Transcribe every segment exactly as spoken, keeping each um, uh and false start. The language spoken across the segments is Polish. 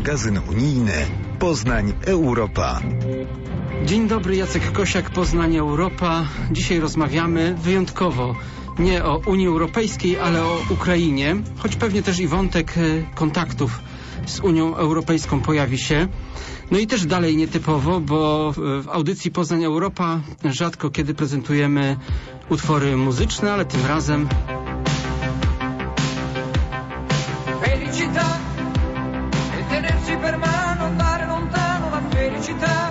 Magazyn unijny Poznań Europa. Dzień dobry, Jacek Kosiak, Poznań Europa. Dzisiaj rozmawiamy wyjątkowo nie o Unii Europejskiej, ale o Ukrainie, choć pewnie też i wątek kontaktów z Unią Europejską pojawi się. No i też dalej nietypowo, bo w audycji Poznań Europa rzadko kiedy prezentujemy utwory muzyczne, ale tym razem felicità e tenersi per mano, andare lontano la felicità.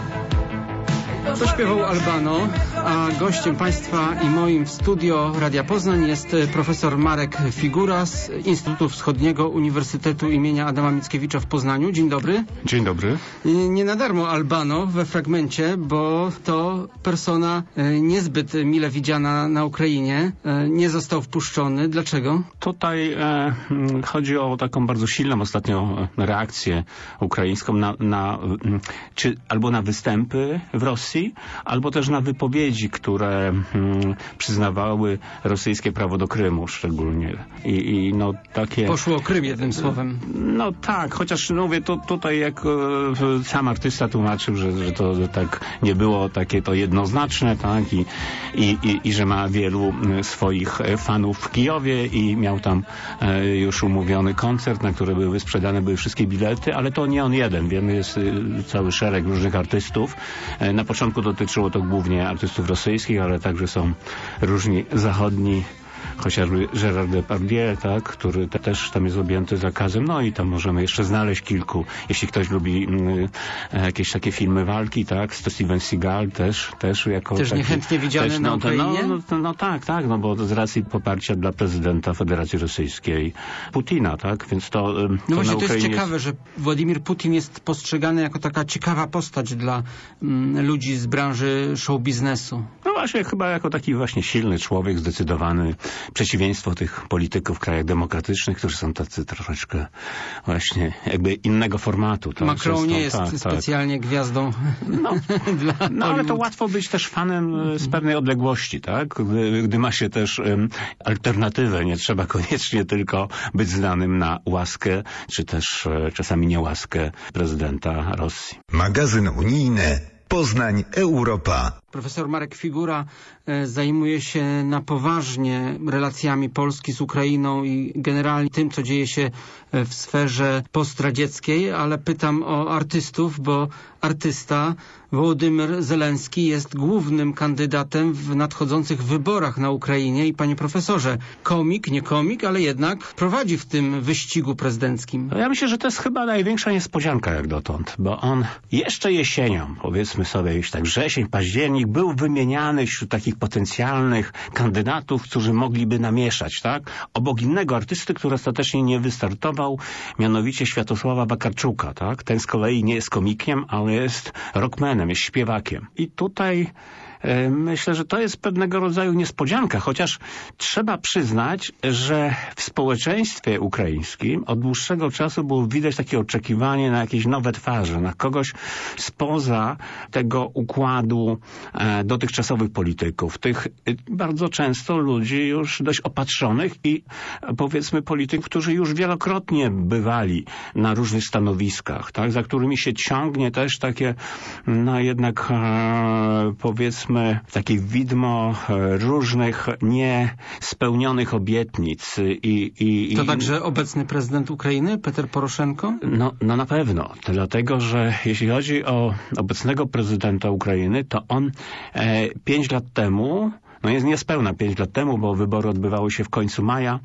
To śpiewał Albano, a gościem Państwa i moim w studio Radia Poznań jest profesor Marek Figura z Instytutu Wschodniego Uniwersytetu imienia Adama Mickiewicza w Poznaniu. Dzień dobry. Dzień dobry. Nie na darmo Albano we fragmencie, bo to persona niezbyt mile widziana na Ukrainie. Nie został wpuszczony. Dlaczego? Tutaj e, chodzi o taką bardzo silną ostatnią reakcję ukraińską na, na czy albo na występy w Rosji, albo też na wypowiedzi, które hmm, przyznawały rosyjskie prawo do Krymu szczególnie. I, i no takie... Poszło o Krym jednym słowem. No tak, chociaż no, mówię, to, tutaj jak e, sam artysta tłumaczył, że, że to że tak nie było takie to jednoznaczne, tak, i, i, i, i że ma wielu swoich fanów w Kijowie i miał tam e, już umówiony koncert, na który były sprzedane były wszystkie bilety, ale to nie on jeden, wiemy, jest y, cały szereg różnych artystów. E, na początku dotyczyło to głównie artystów rosyjskich, ale także są różni zachodni, chociażby Gérard Depardieu, tak, który te, też tam jest objęty zakazem. No i tam możemy jeszcze znaleźć kilku. Jeśli ktoś lubi mm, jakieś takie filmy walki, tak, to Steven Seagal też, też jako też taki, niechętnie widziany też, na no, Ukrainie? No, no, no tak, tak, no bo z racji poparcia dla prezydenta Federacji Rosyjskiej Putina, tak, więc to, to no właśnie na to jest Ukrainie ciekawe, że Władimir Putin jest postrzegany jako taka ciekawa postać dla mm, ludzi z branży show biznesu. No właśnie, chyba jako taki właśnie silny człowiek, zdecydowany, przeciwieństwo tych polityków w krajach demokratycznych, którzy są tacy troszeczkę właśnie jakby innego formatu. Tak? Macron Często, nie jest tak, specjalnie tak. gwiazdą no, dla no ale to łatwo być też fanem z pewnej odległości, tak? Gdy, gdy ma się też um, alternatywę, nie trzeba koniecznie tylko być znanym na łaskę, czy też e, czasami niełaskę prezydenta Rosji. Magazyn unijny Poznań Europa. Profesor Marek Figura e, zajmuje się na poważnie relacjami Polski z Ukrainą i generalnie tym, co dzieje się w sferze postradzieckiej, ale pytam o artystów, bo artysta Wołodymyr Zelenski jest głównym kandydatem w nadchodzących wyborach na Ukrainie i panie profesorze, komik, nie komik, ale jednak prowadzi w tym wyścigu prezydenckim. Ja myślę, że to jest chyba największa niespodzianka jak dotąd, bo on jeszcze jesienią, powiedzmy sobie już tak wrzesień, październik, był wymieniany wśród takich potencjalnych kandydatów, którzy mogliby namieszać, tak? Obok innego artysty, który ostatecznie nie wystartował, mianowicie Światosława Wakarczuka, tak? Ten z kolei nie jest komikiem, ale jest rockmanem, jest śpiewakiem. I tutaj e, myślę, że to jest pewnego rodzaju niespodzianka, chociaż trzeba przyznać, że w społeczeństwie ukraińskim od dłuższego czasu było widać takie oczekiwanie na jakieś nowe twarze, na kogoś spoza tego układu e, dotychczasowych polityków, tych e, bardzo często ludzi już dość opatrzonych i e, powiedzmy polityków, którzy już wielokrotnie bywali na różnych stanowiskach, tak, za którymi się ciągnie też takie, no jednak e, powiedzmy takie widmo e, różnych niespełnionych obietnic. I, i, To i, także obecny prezydent Ukrainy, Petr Poroszenko? No, no na pewno, dlatego, że jeśli chodzi o obecnego prezydenta Ukrainy, to on e, pięć lat temu, no jest niespełna pięć lat temu, bo wybory odbywały się w końcu maja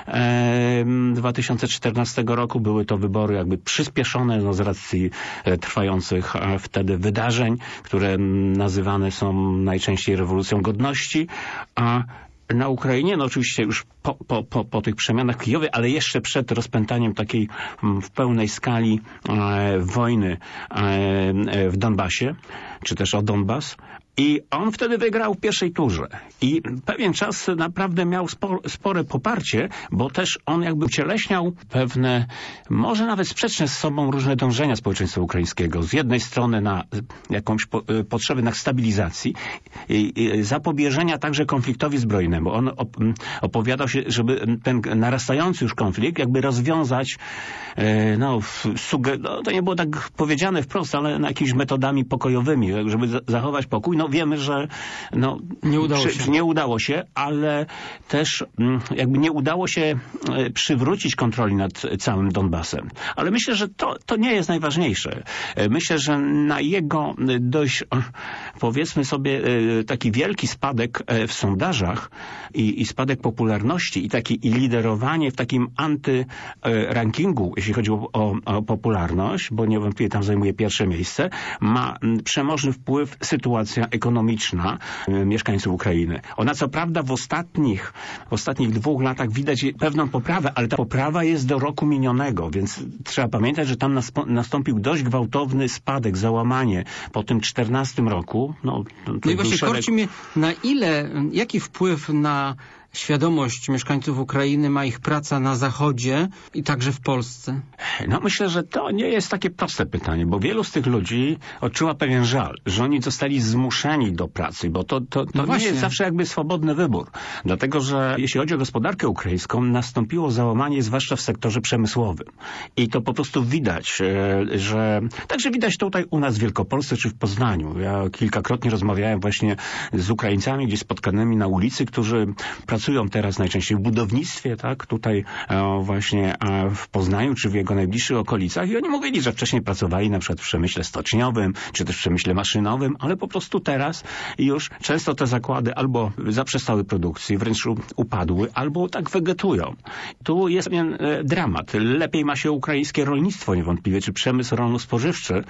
e, dwa tysiące czternastego roku. Były to wybory jakby przyspieszone no, z racji e, trwających e, wtedy wydarzeń, które nazywane są najczęściej rewolucją godności, a na Ukrainie, no oczywiście już po, po, po, po tych przemianach w Kijowie, ale jeszcze przed rozpętaniem takiej w pełnej skali e, wojny e, w Donbasie, czy też o Donbas, I on wtedy wygrał w pierwszej turze. I pewien czas naprawdę miał spor, spore poparcie, bo też on jakby ucieleśniał pewne, może nawet sprzeczne z sobą różne dążenia społeczeństwa ukraińskiego. Z jednej strony na jakąś po, potrzebę na stabilizacji i, i zapobieżenia także konfliktowi zbrojnemu. On op, opowiadał się, żeby ten narastający już konflikt jakby rozwiązać, e, no, suge, no, to nie było tak powiedziane wprost, ale na jakimiś metodami pokojowymi, żeby zachować pokój. No wiemy, że no, nie udało przy, się. Nie udało się, ale też jakby nie udało się przywrócić kontroli nad całym Donbasem. Ale myślę, że to, to nie jest najważniejsze. Myślę, że na jego dość, powiedzmy sobie, taki wielki spadek w sondażach i, i spadek popularności i takie i liderowanie w takim antyrankingu, jeśli chodzi o, o, o popularność, bo niewątpliwie tam zajmuje pierwsze miejsce, ma przemożny wpływ sytuacja ekonomiczna mieszkańców Ukrainy. Ona co prawda w ostatnich, w ostatnich dwóch latach widać pewną poprawę, ale ta poprawa jest do roku minionego, więc trzeba pamiętać, że tam nastąpił dość gwałtowny spadek, załamanie po tym czternastym roku. No, no i właśnie szereg... korci mnie, na ile, jaki wpływ na świadomość mieszkańców Ukrainy ma ich praca na Zachodzie i także w Polsce? No myślę, że to nie jest takie proste pytanie, bo wielu z tych ludzi odczuła pewien żal, że oni zostali zmuszeni do pracy, bo to, to, to no nie jest zawsze jakby swobodny wybór. Dlatego, że jeśli chodzi o gospodarkę ukraińską, nastąpiło załamanie zwłaszcza w sektorze przemysłowym. I to po prostu widać, że także widać tutaj u nas w Wielkopolsce czy w Poznaniu. Ja kilkakrotnie rozmawiałem właśnie z Ukraińcami gdzieś spotkanymi na ulicy, którzy pracują Pracują teraz najczęściej w budownictwie, tak, tutaj e, właśnie e, w Poznaniu, czy w jego najbliższych okolicach i oni mówili, że wcześniej pracowali na przykład w przemyśle stoczniowym, czy też w przemyśle maszynowym, ale po prostu teraz już często te zakłady albo zaprzestały produkcji, wręcz upadły, albo tak wegetują. Tu jest pewien e, dramat. Lepiej ma się ukraińskie rolnictwo niewątpliwie, czy przemysł rolno-spożywczy,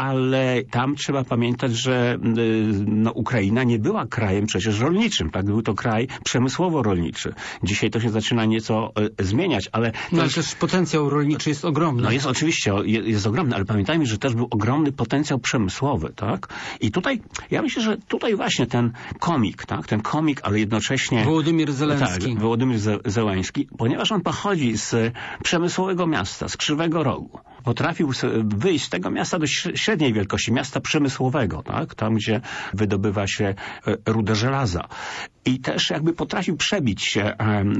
ale tam trzeba pamiętać, że e, no, Ukraina nie była krajem przecież rolniczym, tak, był to kraj przemysłowo rolniczy. Dzisiaj to się zaczyna nieco e, zmieniać, ale... No ale jest, też potencjał rolniczy jest ogromny. No jest oczywiście, jest, jest ogromny, ale pamiętajmy, że też był ogromny potencjał przemysłowy, tak? I tutaj, ja myślę, że tutaj właśnie ten komik, tak? Ten komik, ale jednocześnie... Wołodymyr Zełenski. Tak, Wołodymyr Zełenski, ponieważ on pochodzi z przemysłowego miasta, z Krzywego Rogu. Potrafił wyjść z tego miasta do średniej wielkości, miasta przemysłowego, tak? Tam, gdzie wydobywa się rudę żelaza. I też jakby potrafił przebić się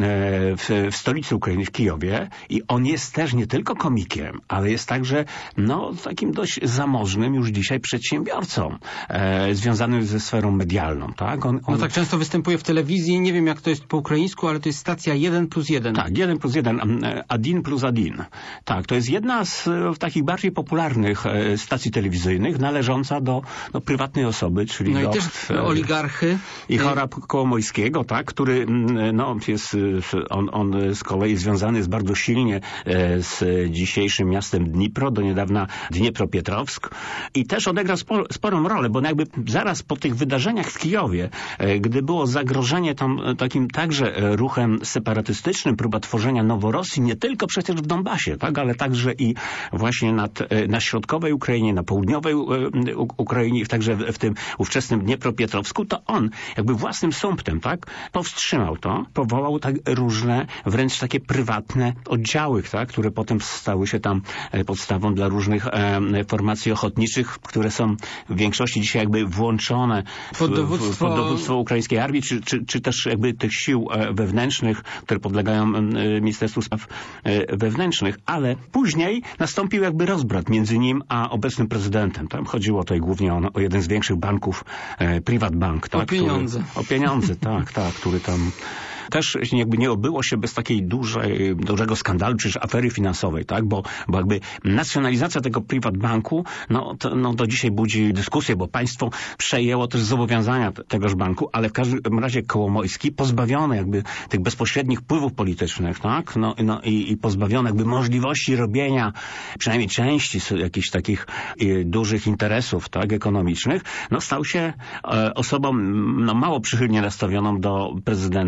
w, w stolicy Ukrainy, w Kijowie. I on jest też nie tylko komikiem, ale jest także no, takim dość zamożnym już dzisiaj przedsiębiorcą, e, związanym ze sferą medialną. Tak? On, on... No tak często występuje w telewizji, nie wiem jak to jest po ukraińsku, ale to jest stacja jeden plus jeden. Tak, jeden plus jeden, Adin plus Adin. Tak, to jest jedna z takich bardziej popularnych e, stacji telewizyjnych, należąca do, do prywatnej osoby, czyli no do... i też e, oligarchy. I Chora Kołomojskiego, tak, który no, jest, on, on z kolei związany jest bardzo silnie z dzisiejszym miastem Dnipro, do niedawna Dniepropietrowsk i też odegrał spor, sporą rolę, bo jakby zaraz po tych wydarzeniach w Kijowie, gdy było zagrożenie tam takim także ruchem separatystycznym, próba tworzenia Noworosji, nie tylko przecież w Donbasie, tak, ale także i właśnie nad, na środkowej Ukrainie, na południowej Ukrainie, także w, w tym ówczesnym Dniepropietrowsku, to on jakby własnym sumptem, tak, powstrzymał to, powołał tak różne, wręcz takie prywatne oddziały, tak, które potem stały się tam podstawą dla różnych e, formacji ochotniczych, które są w większości dzisiaj jakby włączone w, pod dowództwo, w, pod dowództwo ukraińskiej armii, czy, czy, czy też jakby tych sił wewnętrznych, które podlegają e, Ministerstwu Spraw e, Wewnętrznych, ale później nastąpił jakby rozbrat między nim a obecnym prezydentem. Tam chodziło tutaj głównie o, o jeden z większych banków, e, Privatbank, tak, o pieniądze. Który, o pieniądze, tak, tak, który tam też jakby nie obyło się bez takiej dużej, dużego skandalu, czy też afery finansowej, tak? Bo, bo jakby nacjonalizacja tego Privatbanku, no, to, no do dzisiaj budzi dyskusję, bo państwo przejęło też zobowiązania tegoż banku, ale w każdym razie Kołomojski pozbawiony jakby tych bezpośrednich wpływów politycznych, tak? No, no i, i pozbawiony jakby możliwości robienia przynajmniej części jakichś takich y, dużych interesów, tak? Ekonomicznych, no stał się e, osobą no, mało przychylnie nastawioną do prezydenta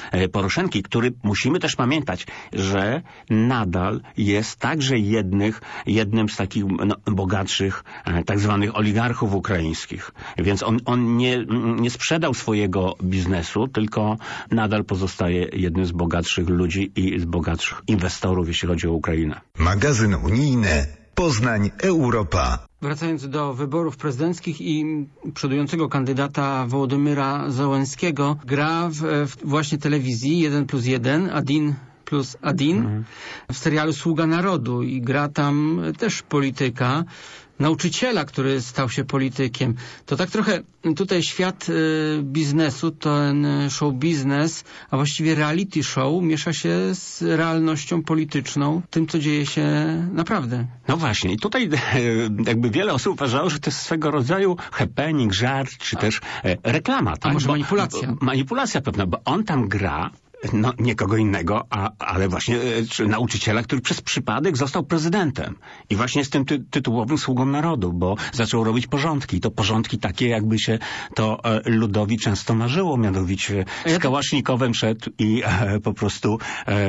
Poroszenki, który musimy też pamiętać, że nadal jest także jednych, jednym z takich no, bogatszych tak zwanych oligarchów ukraińskich. Więc on, on nie, nie sprzedał swojego biznesu, tylko nadal pozostaje jednym z bogatszych ludzi i z bogatszych inwestorów, jeśli chodzi o Ukrainę. Magazyn unijny Poznań Europa. Wracając do wyborów prezydenckich i przodującego kandydata Wołodymyra Zełenskiego, gra w, w właśnie telewizji jeden plus jeden, Adin plus Adin, mhm. w serialu Sługa Narodu i gra tam też polityka, nauczyciela, który stał się politykiem. To tak trochę tutaj świat y, biznesu, ten show biznes, a właściwie reality show miesza się z realnością polityczną, tym, co dzieje się naprawdę. No właśnie. I tutaj jakby wiele osób uważało, że to jest swego rodzaju happening, żart, czy a, też e, reklama. Tak? A może bo, manipulacja? Bo, manipulacja pewna, bo on tam gra no nie kogo innego, a, ale właśnie czy nauczyciela, który przez przypadek został prezydentem. I właśnie jest tym ty, tytułowym sługą narodu, bo zaczął robić porządki. I to porządki takie, jakby się to e, ludowi często marzyło, mianowicie z Kałasznikowem szedł i e, po prostu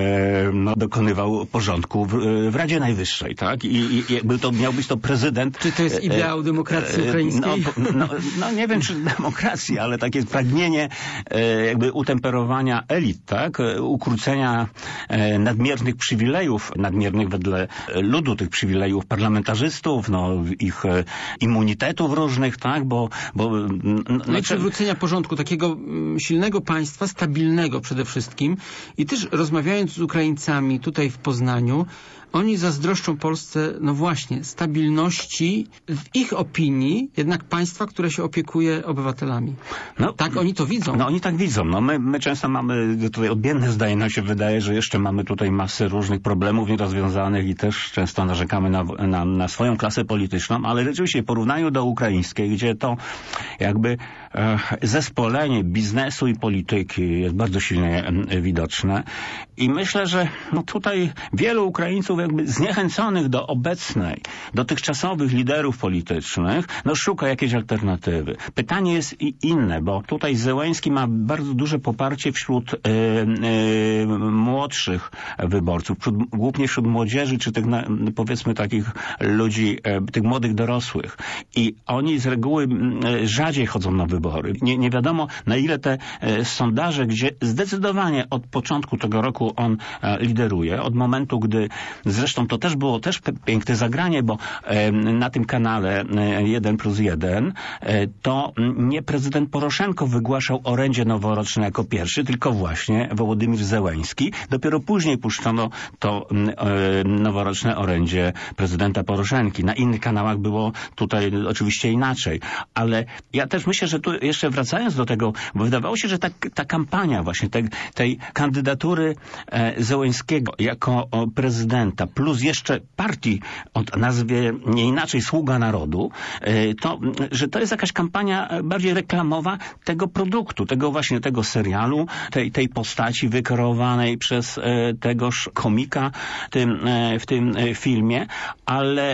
e, no, dokonywał porządku w, w Radzie Najwyższej, tak? I, i jakby to miał być to prezydent. Czy to jest ideał demokracji ukraińskiej? No, no, no nie wiem, czy demokracji, ale takie pragnienie e, jakby utemperowania elit, tak? Tak, ukrócenia e, nadmiernych przywilejów, nadmiernych wedle ludu tych przywilejów parlamentarzystów, no, ich e, immunitetów różnych, tak, bo... bo no, no i przywrócenia porządku, takiego m, silnego państwa, stabilnego przede wszystkim. I też rozmawiając z Ukraińcami tutaj w Poznaniu, oni zazdroszczą Polsce, no właśnie, stabilności w ich opinii, jednak państwa, które się opiekuje obywatelami. No, tak oni to widzą. No oni tak widzą. No my, my często mamy tutaj odmienne zdanie, nam się wydaje, że jeszcze mamy tutaj masę różnych problemów nierozwiązanych i też często narzekamy na, na, na swoją klasę polityczną, ale rzeczywiście w porównaniu do ukraińskiej, gdzie to jakby e, zespolenie biznesu i polityki jest bardzo silnie e, widoczne i myślę, że no tutaj wielu Ukraińców jakby zniechęconych do obecnej, dotychczasowych liderów politycznych, no szuka jakiejś alternatywy. Pytanie jest i inne, bo tutaj Zełenski ma bardzo duże poparcie wśród y, y, młodszych wyborców, wśród, głównie wśród młodzieży, czy tych na, powiedzmy takich ludzi, y, tych młodych dorosłych. I oni z reguły y, rzadziej chodzą na wybory. Nie, nie wiadomo, na ile te y, sondaże, gdzie zdecydowanie od początku tego roku on y, lideruje, od momentu, gdy zresztą to też było też piękne zagranie, bo e, na tym kanale e, jeden plus jeden e, to nie prezydent Poroszenko wygłaszał orędzie noworoczne jako pierwszy, tylko właśnie Wołodymyr Zełenski. Dopiero później puszczono to e, noworoczne orędzie prezydenta Poroszenki. Na innych kanałach było tutaj oczywiście inaczej. Ale ja też myślę, że tu jeszcze wracając do tego, bo wydawało się, że ta, ta kampania właśnie te, tej kandydatury e, Zełenskiego jako o, prezydenta plus jeszcze partii o nazwie nie inaczej Sługa Narodu, to, że to jest jakaś kampania bardziej reklamowa tego produktu, tego właśnie tego serialu, tej, tej postaci wykreowanej przez tegoż komika tym, w tym filmie, ale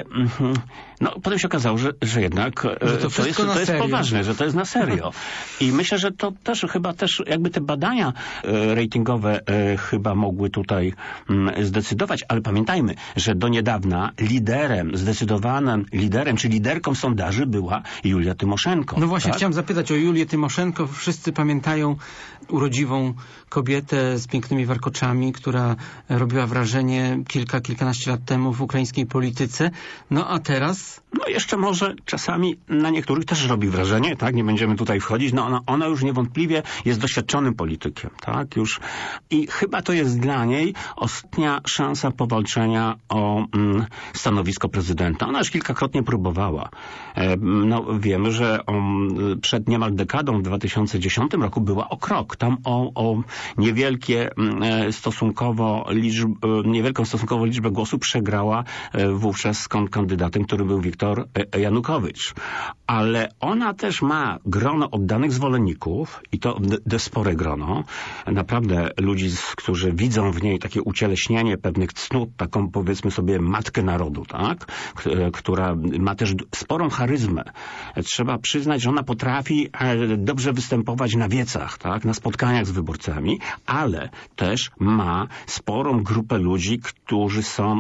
no, potem się okazało, że, że jednak że to, to, jest, to jest poważne, że to jest na serio. I myślę, że to też chyba też jakby te badania ratingowe chyba mogły tutaj zdecydować, ale pamiętajmy, że do niedawna liderem, zdecydowanym liderem, czy liderką sondaży była Julia Tymoszenko. No właśnie, tak? chciałem zapytać o Julię Tymoszenko. Wszyscy pamiętają urodziwą kobietę z pięknymi warkoczami, która robiła wrażenie kilka, kilkanaście lat temu w ukraińskiej polityce. No a teraz... No jeszcze może czasami na niektórych też robi wrażenie, tak? Nie będziemy tutaj wchodzić. No ona, ona już niewątpliwie jest doświadczonym politykiem, tak? Już i chyba to jest dla niej ostatnia szansa powalczenia o mm, stanowisko prezydenta. Ona już kilkakrotnie próbowała. E, no wiemy, że on, przed niemal dekadą w dwa tysiące dziesiątym roku była o krok. Tam o, o niewielkie e, stosunkowo liczb, e, niewielką stosunkowo liczbę głosów przegrała e, wówczas z kandydatem, który był Wiktor Janukowicz. Ale ona też ma gr grono oddanych zwolenników i to de spore grono, naprawdę ludzi, którzy widzą w niej takie ucieleśnienie pewnych cnót, taką powiedzmy sobie matkę narodu, tak? Która ma też sporą charyzmę. Trzeba przyznać, że ona potrafi dobrze występować na wiecach, tak? Na spotkaniach z wyborcami, ale też ma sporą grupę ludzi, którzy są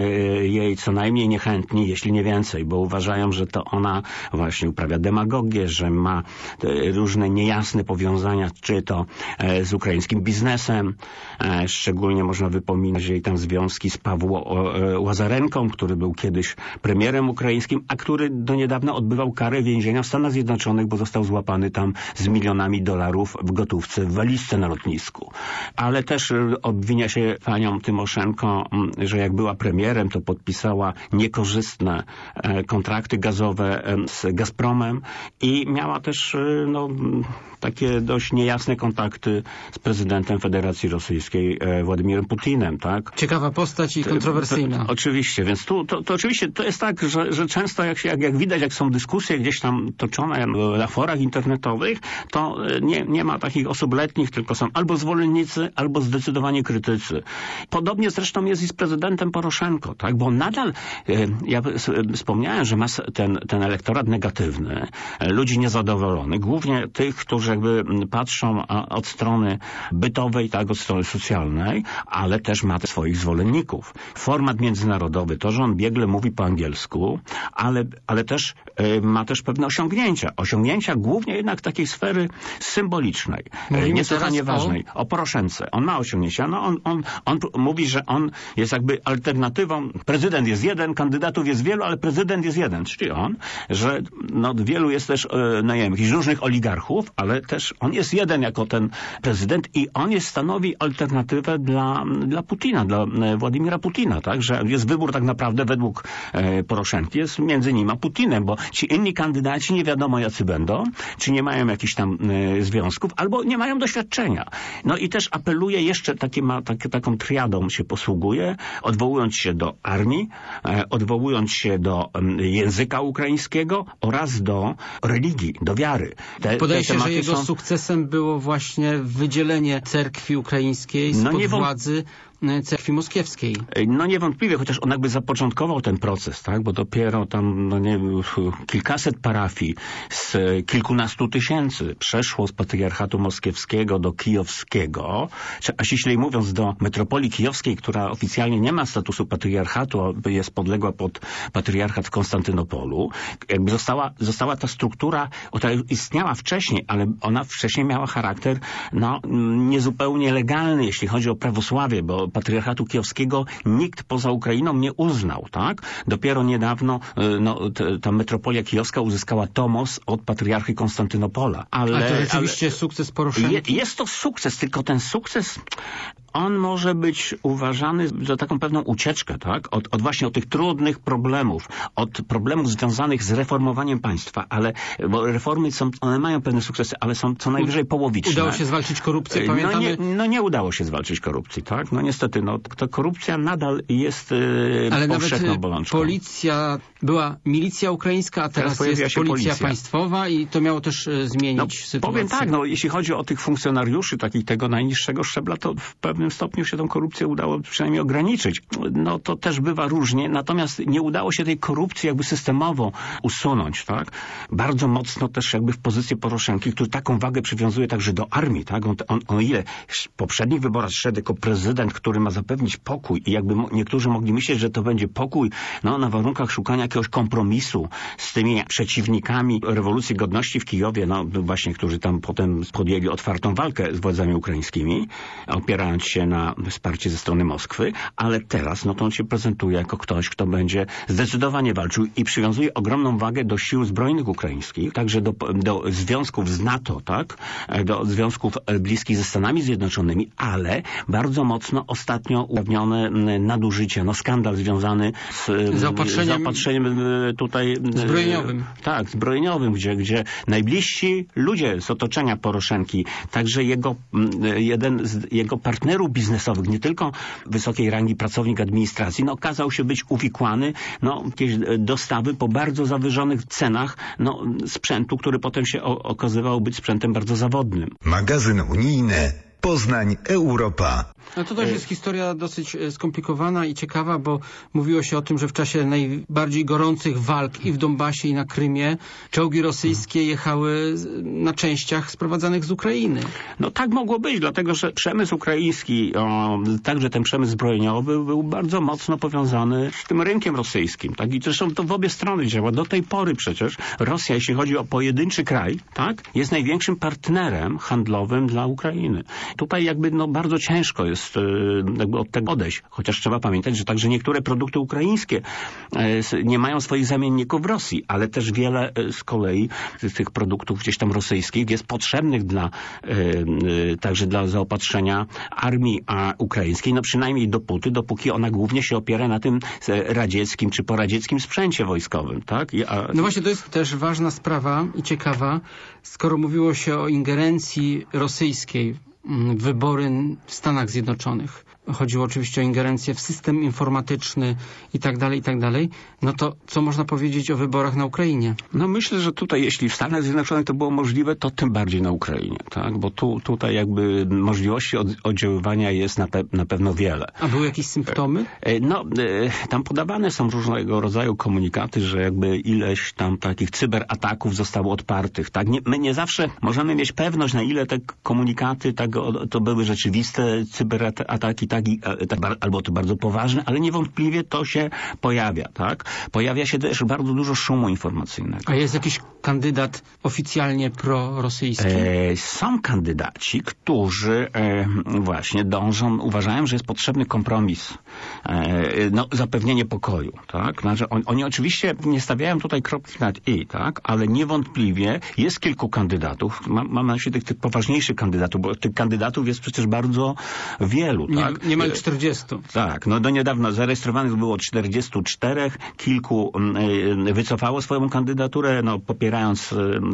jej co najmniej niechętni, jeśli nie więcej, bo uważają, że to ona właśnie uprawia demagogię, że ma różne niejasne powiązania, czy to z ukraińskim biznesem. Szczególnie można wypominać jej tam związki z Pawłem Łazarenką, który był kiedyś premierem ukraińskim, a który do niedawna odbywał karę więzienia w Stanach Zjednoczonych, bo został złapany tam z milionami dolarów w gotówce w walizce na lotnisku. Ale też obwinia się panią Tymoszenko, że jak była premierem, to podpisała niekorzystne kontrakty gazowe z Gazpromem i miała też no, takie dość niejasne kontakty z prezydentem Federacji Rosyjskiej Władimirem Putinem, tak? Ciekawa postać i kontrowersyjna. To, to, oczywiście, więc tu to, to oczywiście to jest tak, że, że często jak, się, jak, jak widać, jak są dyskusje gdzieś tam toczone na forach internetowych, to nie, nie ma takich osób letnich, tylko są albo zwolennicy, albo zdecydowanie krytycy. Podobnie zresztą jest i z prezydentem Poroszenko, tak? Bo nadal, ja wspomniałem, że ma ten, ten elektorat negatywny, ludzi niezadowolonych, głównie tych, którzy jakby patrzą od strony bytowej, tak, od strony socjalnej, ale też ma swoich zwolenników. Format międzynarodowy, to, że on biegle mówi po angielsku, ale, ale też y, ma też pewne osiągnięcia. Osiągnięcia głównie jednak takiej sfery symbolicznej, Mówimy niesłychanie o... ważnej. O Poroszence. On ma osiągnięcia. No on, on, on mówi, że on jest jakby alternatywą. Prezydent jest jeden, kandydatów jest wielu, ale prezydent jest jeden, czyli on, że no, wielu jest też, no nie wiem, jakichś różnych oligarchów, ale też on jest jeden jako ten prezydent i on jest, stanowi alternatywę dla, dla Putina, dla Władimira Putina, tak, że jest wybór tak naprawdę według e, Poroszenki jest między nim a Putinem, bo ci inni kandydaci nie wiadomo jacy będą, czy nie mają jakichś tam e, związków, albo nie mają doświadczenia. No i też apeluje jeszcze, takie ma, tak, taką triadą się posługuje, odwołując się do armii, e, odwołując się do e, języka ukraińskiego oraz do religii, do wiary. Te, Podaje te się, że jego są... sukcesem było właśnie wydzielenie cerkwi ukraińskiej spod no nie wąt... władzy cerkwi moskiewskiej. No niewątpliwie, chociaż on jakby zapoczątkował ten proces, tak, bo dopiero tam, no nie wiem, kilkaset parafii z kilkunastu tysięcy przeszło z patriarchatu moskiewskiego do kijowskiego, a ściślej mówiąc do metropolii kijowskiej, która oficjalnie nie ma statusu patriarchatu, a jest podległa pod patriarchat w Konstantynopolu. Jakby została, została ta struktura, która istniała wcześniej, ale ona wcześniej miała charakter, no, niezupełnie legalny, jeśli chodzi o prawosławie, bo patriarchatu kijowskiego nikt poza Ukrainą nie uznał, tak? Dopiero niedawno no, t, ta metropolia kijowska uzyskała tomos od patriarchy Konstantynopola. Ale, ale to rzeczywiście ale, sukces Poroszenki? Je, jest to sukces, tylko ten sukces, on może być uważany za taką pewną ucieczkę, tak? Od, od właśnie od tych trudnych problemów, od problemów związanych z reformowaniem państwa, ale bo reformy są, one mają pewne sukcesy, ale są co najwyżej połowiczne. Udało się zwalczyć korupcję, pamiętamy? No nie, no nie udało się zwalczyć korupcji, tak? No niestety, no to korupcja nadal jest yy, ale powszechną nawet bolączką. Policja, była milicja ukraińska, a teraz, teraz jest policja, policja państwowa i to miało też y, zmienić no, sytuację. Powiem tak, no jeśli chodzi o tych funkcjonariuszy, takich tego najniższego szczebla, to w pewnym stopniu się tą korupcję udało przynajmniej ograniczyć. No to też bywa różnie, natomiast nie udało się tej korupcji jakby systemowo usunąć, tak? Bardzo mocno też jakby w pozycję Poroszenki, który taką wagę przywiązuje także do armii, tak? On, on, on ile w poprzednich wyborach szedł jako prezydent, który ma zapewnić pokój i jakby niektórzy mogli myśleć, że to będzie pokój no, na warunkach szukania jakiegoś kompromisu z tymi przeciwnikami rewolucji godności w Kijowie, no właśnie, którzy tam potem podjęli otwartą walkę z władzami ukraińskimi, opierając się na wsparcie ze strony Moskwy, ale teraz no to on się prezentuje jako ktoś, kto będzie zdecydowanie walczył i przywiązuje ogromną wagę do sił zbrojnych ukraińskich, także do, do związków z NATO, tak, do związków bliskich ze Stanami Zjednoczonymi, ale bardzo mocno ostatnio ujawnione nadużycia, no skandal związany z zaopatrzeniem, zaopatrzeniem tutaj zbrojeniowym. Tak, zbrojeniowym, gdzie, gdzie najbliżsi ludzie z otoczenia Poroszenki, także jego, jeden z jego partnerów wielu biznesowych, nie tylko wysokiej rangi pracownik administracji, no okazał się być uwikłany, no jakieś dostawy po bardzo zawyżonych cenach, no sprzętu, który potem się o, okazywał być sprzętem bardzo zawodnym. Magazyn unijny Poznań Europa. No to też jest historia dosyć skomplikowana i ciekawa, bo mówiło się o tym, że w czasie najbardziej gorących walk i w Donbasie, i na Krymie czołgi rosyjskie jechały na częściach sprowadzanych z Ukrainy. No tak mogło być, dlatego że przemysł ukraiński, o, także ten przemysł zbrojeniowy był bardzo mocno powiązany z tym rynkiem rosyjskim. Tak? I zresztą to w obie strony działa. Do tej pory przecież Rosja, jeśli chodzi o pojedynczy kraj, tak, jest największym partnerem handlowym dla Ukrainy. Tutaj jakby no, bardzo ciężko jest jakby od tego odejść, chociaż trzeba pamiętać, że także niektóre produkty ukraińskie nie mają swoich zamienników w Rosji, ale też wiele z kolei z tych produktów gdzieś tam rosyjskich jest potrzebnych dla także dla zaopatrzenia armii ukraińskiej, no przynajmniej dopóty, dopóki ona głównie się opiera na tym radzieckim czy poradzieckim sprzęcie wojskowym, tak? A... No właśnie, to jest też ważna sprawa i ciekawa, skoro mówiło się o ingerencji rosyjskiej wybory w Stanach Zjednoczonych. Chodziło oczywiście o ingerencję w system informatyczny i tak dalej, i tak dalej. No to co można powiedzieć o wyborach na Ukrainie? No myślę, że tutaj jeśli w Stanach Zjednoczonych to było możliwe, to tym bardziej na Ukrainie, tak? Bo tu, tutaj jakby możliwości od, oddziaływania jest na, pe, na pewno wiele. A były jakieś symptomy? No, tam podawane są różnego rodzaju komunikaty, że jakby ileś tam takich cyberataków zostało odpartych, tak? Nie, my nie zawsze możemy mieć pewność, na ile te komunikaty tak, to były rzeczywiste cyberataki, tak, i, tak, albo to bardzo poważne, ale niewątpliwie to się pojawia, tak? Pojawia się też bardzo dużo szumu informacyjnego. A jest jakiś kandydat oficjalnie prorosyjski? E, są kandydaci, którzy e, właśnie dążą, uważają, że jest potrzebny kompromis, e, no, zapewnienie pokoju, tak? Znaczy, on, oni oczywiście nie stawiają tutaj kropki nad i, tak? Ale niewątpliwie jest kilku kandydatów, mam, mam na myśli tych, tych poważniejszych kandydatów, bo tych kandydatów jest przecież bardzo wielu, tak? Nie, niemal czterdziestu. Tak, no do niedawna zarejestrowanych było czterdziestu czterech, kilku y, wycofało swoją kandydaturę, no popierając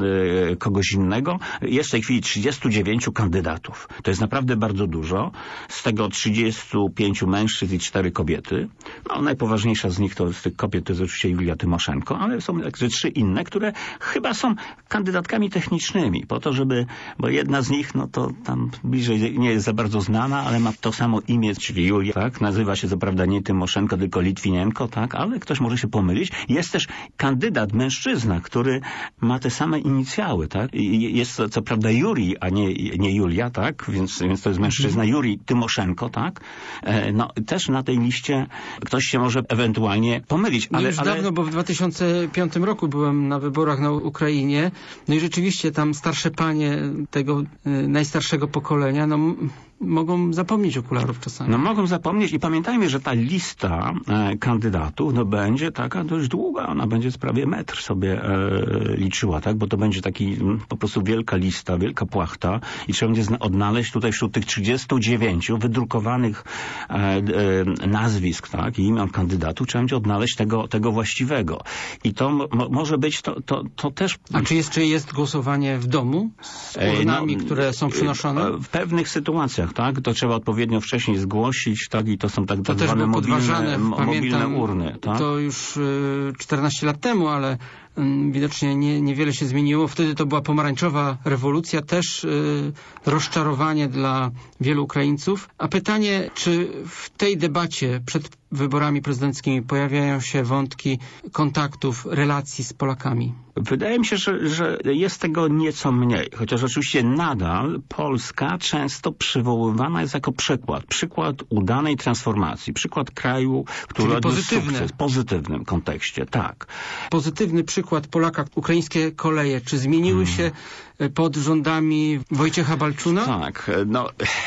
y, kogoś innego. Jest w tej chwili trzydziestu dziewięciu kandydatów. To jest naprawdę bardzo dużo. Z tego trzydziestu pięciu mężczyzn i cztery kobiety. No najpoważniejsza z nich to z tych kobiet to jest oczywiście Julia Tymoszenko, ale są także trzy inne, które chyba są kandydatkami technicznymi, po to, żeby, bo jedna z nich, no to tam bliżej nie jest za bardzo znana, ale ma to samo imię, czyli Julia, tak? Nazywa się co prawda nie Tymoszenko, tylko Litwinienko, tak? Ale ktoś może się pomylić. Jest też kandydat, mężczyzna, który ma te same inicjały, tak? I jest co, co prawda Jurij, a nie, nie Julia, tak? Więc, więc to jest mężczyzna Jurij Tymoszenko, tak? E, no też na tej liście ktoś się może ewentualnie pomylić. Ale, ale, już ale... dawno, bo w dwa tysiące piątym roku byłem na wyborach na Ukrainie, no i rzeczywiście tam starsze panie tego y, najstarszego pokolenia, no mogą zapomnieć okularów czasami. No mogą zapomnieć i pamiętajmy, że ta lista e, kandydatów no będzie taka dość długa. Ona będzie prawie metr sobie e, liczyła, tak? Bo to będzie taki m, po prostu wielka lista, wielka płachta i trzeba będzie odnaleźć tutaj wśród tych trzydziestu dziewięciu wydrukowanych e, e, nazwisk, tak? I imion kandydatów trzeba będzie odnaleźć tego, tego właściwego. I to mo, może być to, to, to też... A czy jeszcze jest głosowanie w domu z urnami, no, które są przynoszone? W pewnych sytuacjach, tak? To trzeba odpowiednio wcześniej zgłosić, tak? I to są tak, tak zwane mobilne, mobilne urny, tak? To już y, czternaście lat temu, ale y, widocznie nie, niewiele się zmieniło. Wtedy to była pomarańczowa rewolucja, też y, rozczarowanie dla wielu Ukraińców. A pytanie, czy w tej debacie przed wyborami prezydenckimi pojawiają się wątki kontaktów, relacji z Polakami? Wydaje mi się, że, że jest tego nieco mniej, chociaż oczywiście nadal Polska często przywoływana jest jako przykład. Przykład udanej transformacji. Przykład kraju, który odniósł sukces w pozytywnym kontekście. Tak. Pozytywny przykład Polaka. Ukraińskie koleje, czy zmieniły hmm. się pod rządami Wojciecha Balczuna? Tak. No,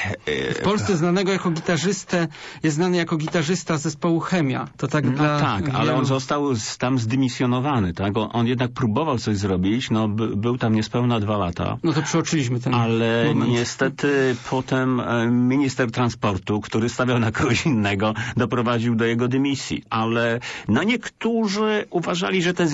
w Polsce znanego jako gitarzystę, jest znany jako gitarzysta zespołu Chemia. To tak no dla tak, wielu... ale on został tam zdymisjonowany, tak? On, on jednak próbował coś zrobić, no by, był tam niespełna dwa lata. No to przeoczyliśmy ten Ale moment. niestety potem minister transportu, który stawiał na kogoś innego, doprowadził do jego dymisji. Ale no niektórzy uważali, że te zmiany, które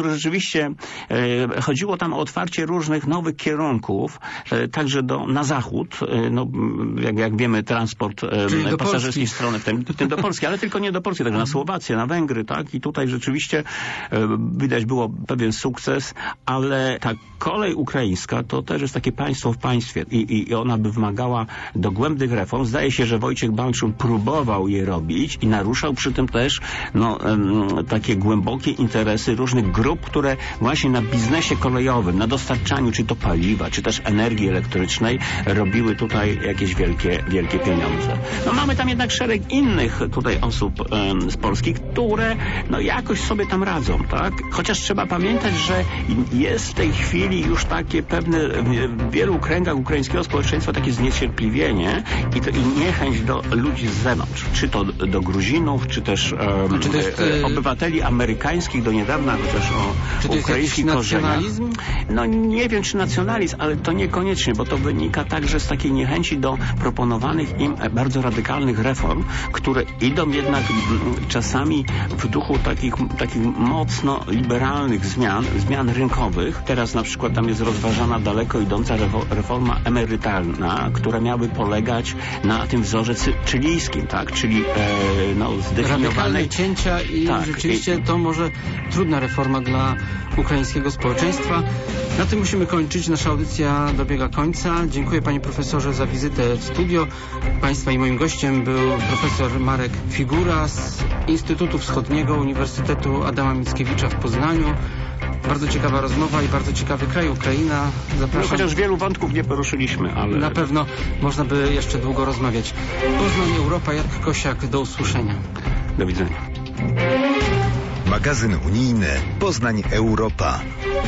które rzeczywiście e, chodziło tam o otwarcie różnych nowych kierunków, e, także do, na zachód, e, no, jak, jak wiemy, transport e, pasażerski w stronę, w tym, w tym do Polski, ale tylko nie do Polski, także na Słowację, na Węgry, tak? I tutaj rzeczywiście e, widać było pewien sukces, ale ta kolej ukraińska to też jest takie państwo w państwie i, i ona by wymagała dogłębnych reform. Zdaje się, że Wojciech Balczun próbował je robić i naruszał przy tym też no, um, takie głębokie interesy różnych grup, które właśnie na biznesie kolejowym, na dostarczaniu czy to paliwa, czy też energii elektrycznej robiły tutaj jakieś wielkie, wielkie pieniądze. No mamy tam jednak szereg innych tutaj osób um, z Polski, które no jakoś sobie tam radzą, tak? Chociaż trzeba pamiętać, że jest w tej chwili już takie pewne w wielu kręgach ukraińskiego społeczeństwa takie zniecierpliwienie i, to, i niechęć do ludzi z zewnątrz. Czy to do Gruzinów, czy też um, czy to jest, e, obywateli amerykańskich do niedawna, chociaż o czy to ukraińskich jest korzeniach. Nacjonalizm? No nie wiem, czy nacjonalizm, ale to niekoniecznie, bo to wynika także z takiej niechęci do proponowanych im bardzo radykalnych reform, które idą jednak czasami w duchu takich, takich mocno liberalnych zmian, zmian rynkowych. Teraz na przykład tam jest rozważana daleko idąca reforma emerytalna, która miałaby polegać na tym wzorze chilijskim, tak? Czyli e, no, zdefiniowanej... Radykalne cięcia i tak, rzeczywiście to może trudna reforma dla ukraińskiego społeczeństwa. Na tym musimy kończyć. Nasza audycja dobiega końca. Dziękuję panie profesorze za wizytę w studio. Państwa i moim gościem był profesor Marek Figura z Instytutu Wschodniego Uniwersytetu Adama Mickiewicza w Poznaniu. Bardzo ciekawa rozmowa i bardzo ciekawy kraj, Ukraina. Zapraszam. No, chociaż wielu wątków nie poruszyliśmy, ale... Na pewno można by jeszcze długo rozmawiać. Poznań, Europa, Jarek Kosiak. Do usłyszenia. Do widzenia. Magazyn unijny Poznań Europa.